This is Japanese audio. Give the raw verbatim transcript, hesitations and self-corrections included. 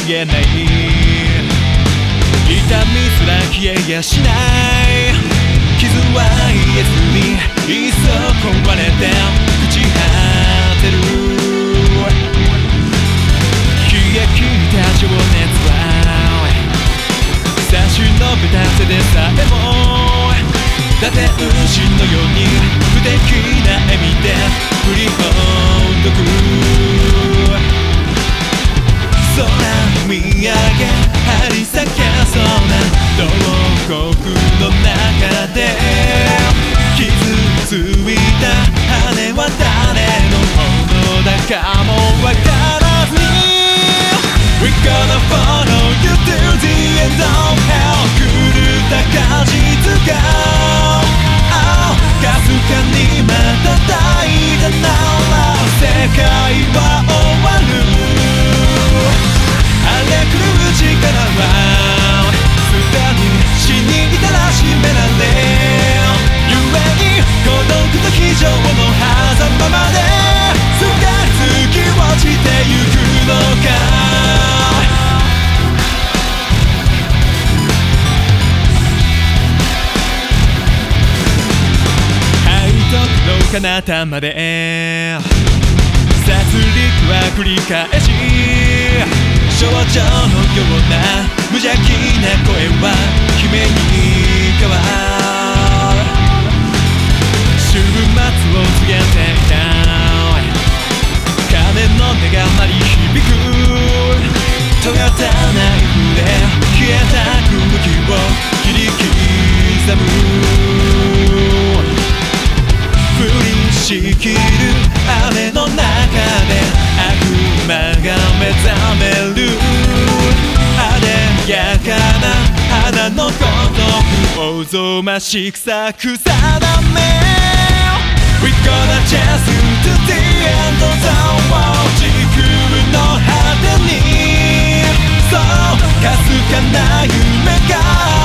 えない痛みすら消えやしない傷は癒えずにいっそ壊れて朽ち果てる冷え切った情熱は差し伸べた手でさえも伊達牛のように不敵な笑みで振りほどく空見上げ張り裂けそうな洞窟の中で傷ついた羽は誰のものだかもわからずに We're gonna follow you to the end of hell 狂った果実がかすかにまた抱いたなら世界は終わる荒れ狂う力はすでに死に至らしめられ故に孤独と非情の狭間まですがりつき落ちてゆくのか彼方まで殺戮は繰り返し少女のような無邪気な声は悲鳴に変わる終末を告げていた鐘の音が鳴り響く尖ったナイフで消えた空気を切り刻む降りしきる雨の中で悪魔が目覚めるあでやかな花のごとくおぞましく咲く定め We're gonna chase you to the end of the world 時空の果てにそうかすかな夢が